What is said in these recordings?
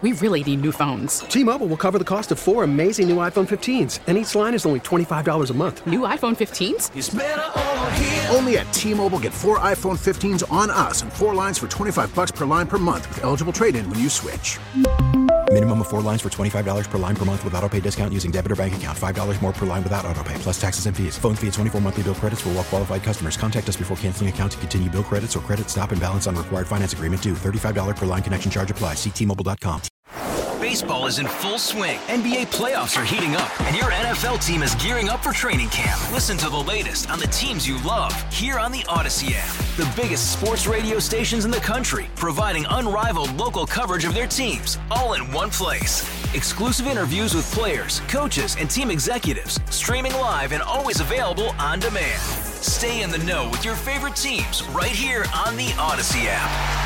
We really need new phones. T-Mobile will cover the cost of 4 amazing new iPhone 15s, and each line is only $25 a month. New iPhone 15s? It's better over here. Only at T-Mobile, get 4 iPhone 15s on us and 4 lines for $25 per line per month with eligible trade-in when you switch. Minimum of 4 lines for $25 per line per month with autopay discount using debit or bank account. $5 more per line without autopay, plus taxes and fees. Phone fee at 24 monthly bill credits for well-qualified customers. Contact us before canceling account to continue bill credits or credit stop and balance on required finance agreement due. $35 per line connection charge applies. See T-Mobile.com. Baseball is in full swing. NBA playoffs are heating up, and your NFL team is gearing up for training camp. Listen to the latest on the teams you love here on the Odyssey app. The biggest sports radio stations in the country, providing unrivaled local coverage of their teams, all in one place. Exclusive interviews with players, coaches, and team executives, streaming live and always available on demand. Stay in the know with your favorite teams right here on the Odyssey app.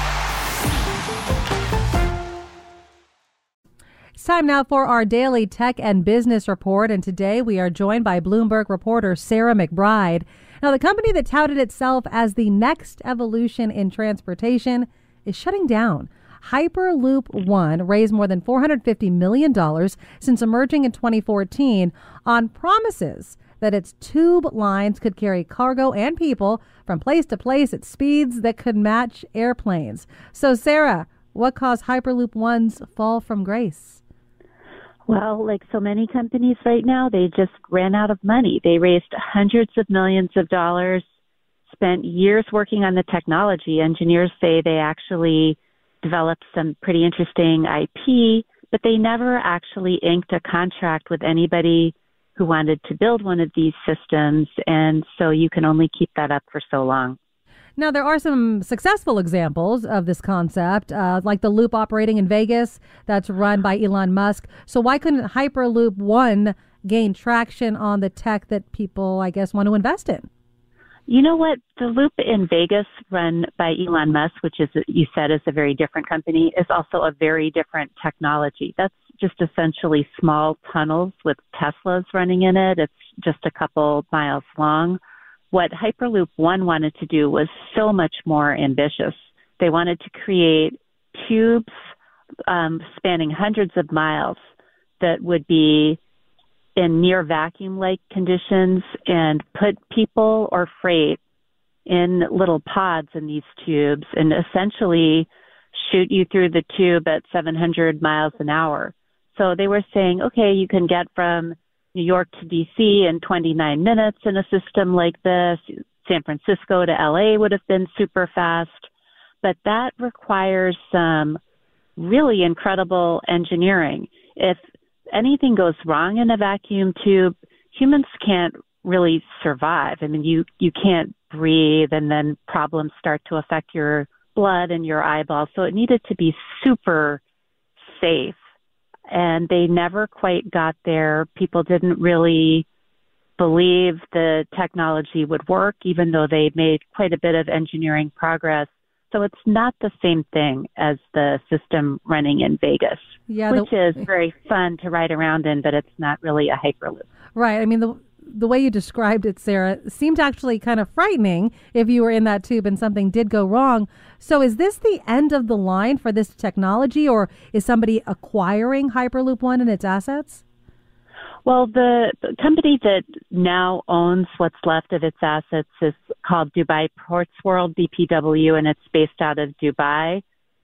It's time now for our daily tech and business report, and today we are joined by Bloomberg reporter Sarah McBride. Now, the company that touted itself as the next evolution in transportation is shutting down. Hyperloop One raised more than $450 million since emerging in 2014 on promises that its tube lines could carry cargo and people from place to place at speeds that could match airplanes. So, Sarah, what caused Hyperloop One's fall from grace? Well, like so many companies right now, they just ran out of money. They raised hundreds of millions of dollars, spent years working on the technology. Engineers say they actually developed some pretty interesting IP, but they never actually inked a contract with anybody who wanted to build one of these systems. And so you can only keep that up for so long. Now, there are some successful examples of this concept, like the Loop operating in Vegas that's run by Elon Musk. So why couldn't Hyperloop One gain traction on the tech that people, I guess, want to invest in? You know what? The Loop in Vegas, run by Elon Musk, which is, you said, is a very different company, is also a very different technology. That's just essentially small tunnels with Teslas running in it. It's just a couple miles long. What Hyperloop One wanted to do was so much more ambitious. They wanted to create tubes spanning hundreds of miles that would be in near vacuum-like conditions and put people or freight in little pods in these tubes and essentially shoot you through the tube at 700 miles an hour. So they were saying, okay, you can get from New York to D.C. in 29 minutes in a system like this. San Francisco to L.A. would have been super fast. But that requires some really incredible engineering. If anything goes wrong in a vacuum tube, humans can't really survive. I mean, you can't breathe, and then problems start to affect your blood and your eyeballs. So it needed to be super safe. And they never quite got there. People didn't really believe the technology would work, even though they made quite a bit of engineering progress. So it's not the same thing as the system running in Vegas, which is very fun to ride around in, but it's not really a Hyperloop. Right. I mean, the way you described it, Sarah, seemed actually kind of frightening if you were in that tube and something did go wrong. So is this the end of the line for this technology, or is somebody acquiring Hyperloop One and its assets? Well, the company that now owns what's left of its assets is called Dubai Ports World, DPW, and it's based out of Dubai.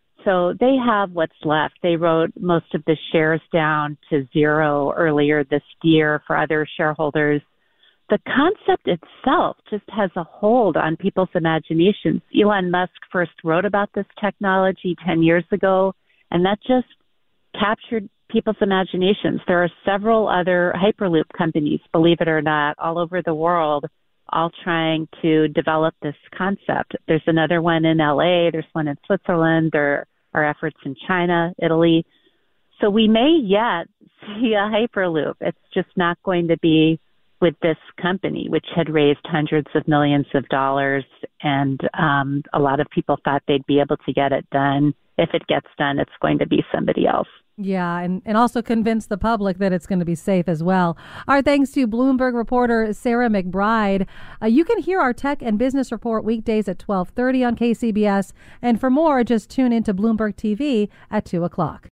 So they have what's left. They wrote most of the shares down to zero earlier this year for other shareholders. The concept itself just has a hold on people's imaginations. Elon Musk first wrote about this technology 10 years ago, and that just captured people's imaginations. There are several other Hyperloop companies, believe it or not, all over the world, all trying to develop this concept. There's another one in LA, there's one in Switzerland, there are efforts in China, Italy. So we may yet see a Hyperloop. It's just not going to be with this company, which had raised hundreds of millions of dollars, and a lot of people thought they'd be able to get it done. If it gets done, it's going to be somebody else. Yeah, and also convince the public that it's going to be safe as well. Our thanks to Bloomberg reporter Sarah McBride. You can hear our tech and business report weekdays at 12:30 on KCBS. And for more, just tune into Bloomberg TV at 2 o'clock.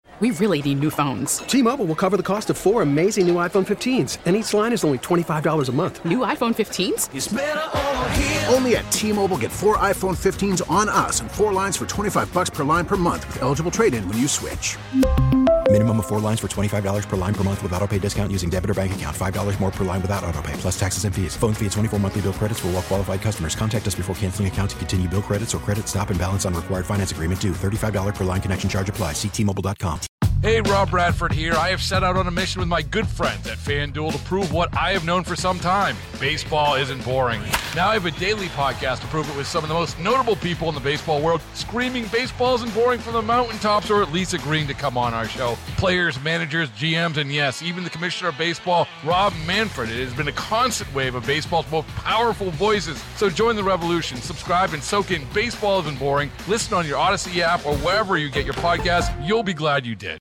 We really need new phones. T-Mobile will cover the cost of 4 amazing new iPhone 15s, and each line is only $25 a month. New iPhone 15s? It's better over here. Only at T-Mobile, get 4 iPhone 15s on us and 4 lines for $25 per line per month with eligible trade-in when you switch. Minimum of 4 lines for $25 per line per month with autopay discount using debit or bank account. $5 more per line without autopay, plus taxes and fees. Phone fee at 24 monthly bill credits for well-qualified customers. Contact us before canceling account to continue bill credits or credit stop and balance on required finance agreement due. $35 per line connection charge applies. See T-Mobile.com. Hey, Rob Bradford here. I have set out on a mission with my good friends at FanDuel to prove what I have known for some time. Baseball isn't boring. Now I have a daily podcast to prove it with some of the most notable people in the baseball world, screaming baseball isn't boring from the mountaintops, or at least agreeing to come on our show. Players, managers, GMs, and yes, even the commissioner of baseball, Rob Manfred. It has been a constant wave of baseball's most powerful voices. So join the revolution. Subscribe and soak in Baseball Isn't Boring. Listen on your Odyssey app or wherever you get your podcasts. You'll be glad you did.